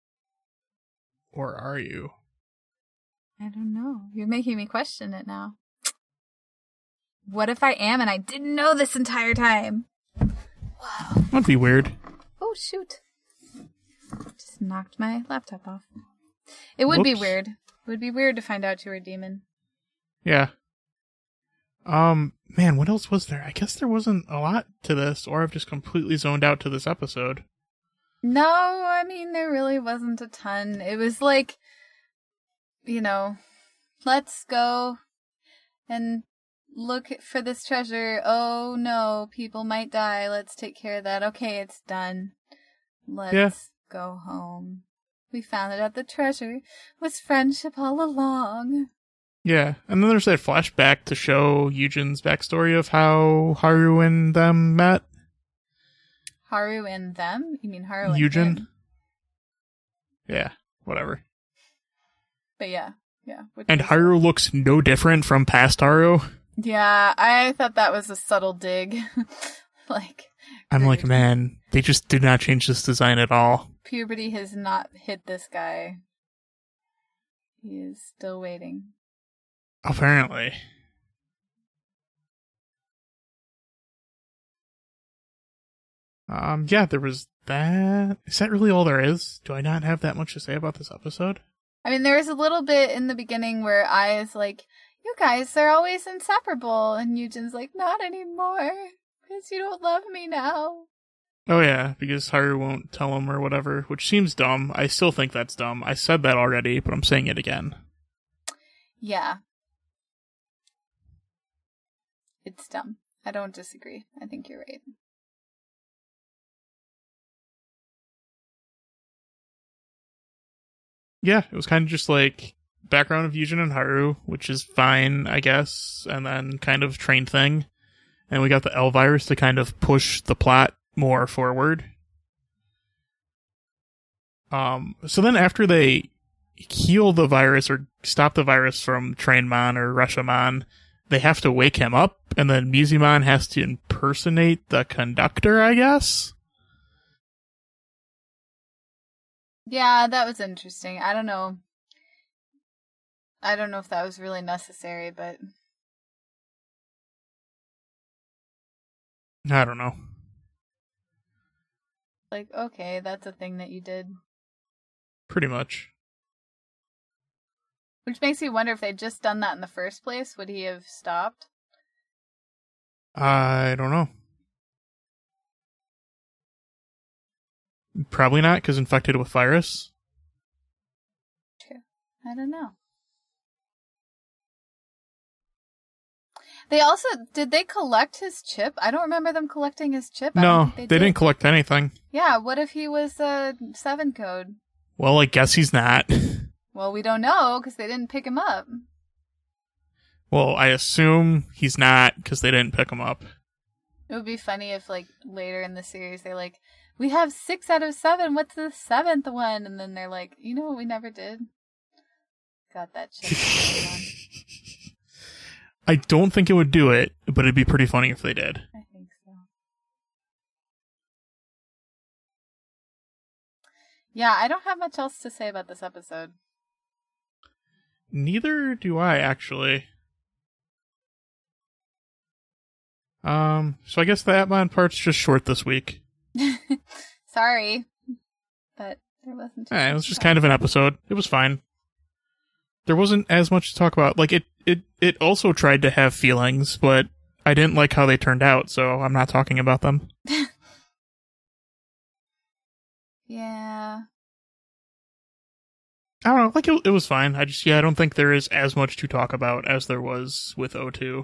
Or are you? I don't know. You're making me question it now. What if I am and I didn't know this entire time? Wow. That'd be weird. Oh, shoot. Just knocked my laptop off. It would be Whoops. weird. It would be weird to find out you were a demon. Yeah. Um, man, what else was there? I guess there wasn't a lot to this, or I've just completely zoned out to this episode. No, I mean, there really wasn't a ton. It was like, you know, let's go and look for this treasure. Oh no, people might die. Let's take care of that. Okay, it's done. Let's Yeah. go home. We found it at the treasure. It was friendship all along. Yeah, and then there's that flashback to show Eugen's backstory of how Haru and them met. Haru and them? You mean Haru and Eugen? him? Yeah, whatever. But yeah, yeah. which And is- Haru looks no different from past Haru. Yeah, I thought that was a subtle dig. Like, I'm like, rude. man, they just did not change this design at all. Puberty has not hit this guy. He is still waiting. Apparently. Um, yeah, there was that. Is that really all there is? Do I not have that much to say about this episode? I mean, there was a little bit in the beginning where I was like, you guys are always inseparable. And Eugen's like, not anymore. Because you don't love me now. Oh yeah, because Haru won't tell him or whatever, which seems dumb. I still think that's dumb. I said that already, but I'm saying it again. Yeah. It's dumb. I don't disagree. I think you're right. yeah, it was kind of just like background of Yujin and Haru, which is fine, I guess, and then kind of train thing. And we got the L virus to kind of push the plot more forward. Um, so then after they heal the virus or stop the virus from Trainmon or Reshamon, they have to wake him up, and then Mizumon has to impersonate the conductor, I guess? Yeah, that was interesting. I don't know. I don't know if that was really necessary, but... I don't know. Like, okay, that's a thing that you did. Pretty much. Which makes me wonder if they'd just done that in the first place, would he have stopped? I don't know. Probably not, because infected with virus. True. I don't know. They also, did they collect his chip? I don't remember them collecting his chip. I don't No, think they, they did. didn't collect anything. Yeah, what if he was a seven code? Well, I guess he's not. Well, we don't know, because they didn't pick him up. Well, I assume he's not, because they didn't pick him up. It would be funny if, like, later in the series, they're like, we have six out of seven, what's the seventh one? And then they're like, you know what we never did? Got that shit. I don't think it would do it, but it'd be pretty funny if they did. I think so. Yeah, I don't have much else to say about this episode. Neither do I, actually. Um, so I guess the Atmon part's just short this week. Sorry, but there wasn't. Eh, it was just kind of an episode. It was fine. There wasn't as much to talk about. Like, it, it, it also tried to have feelings, but I didn't like how they turned out, so I'm not talking about them. Yeah. I don't know, like, it, it was fine. I just, yeah, I don't think there is as much to talk about as there was with O two.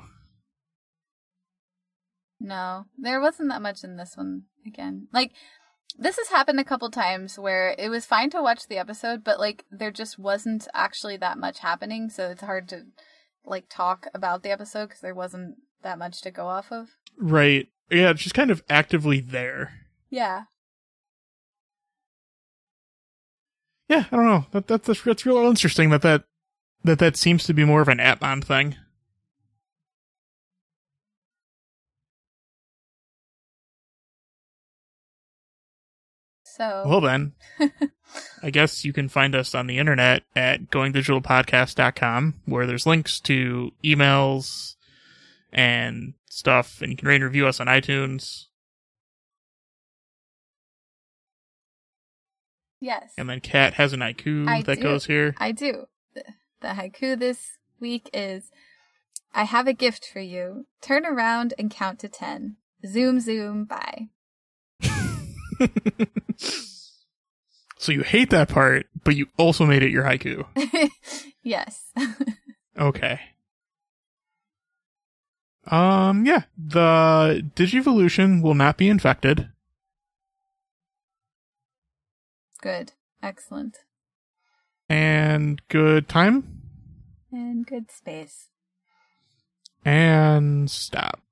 No, there wasn't that much in this one again. Like, this has happened a couple times where it was fine to watch the episode, but, like, there just wasn't actually that much happening, so it's hard to, like, talk about the episode because there wasn't that much to go off of. Right. Yeah, it's just kind of actively there. Yeah. Yeah, I don't know. That, that that's that's real interesting that that that that seems to be more of an Atmon thing. So Well then, I guess you can find us on the internet at going digital podcast dot com, where there's links to emails and stuff, and you can rate and review us on iTunes. yes, And then Kat has an haiku I that do. goes here. I do. The, the haiku this week is, I have a gift for you. Turn around and count to ten. Zoom, zoom, bye. So you hate that part, but you also made it your haiku. Yes. Okay. Um, yeah. The Digivolution will not be infected. Good. Excellent. And good time. And good space. And stop.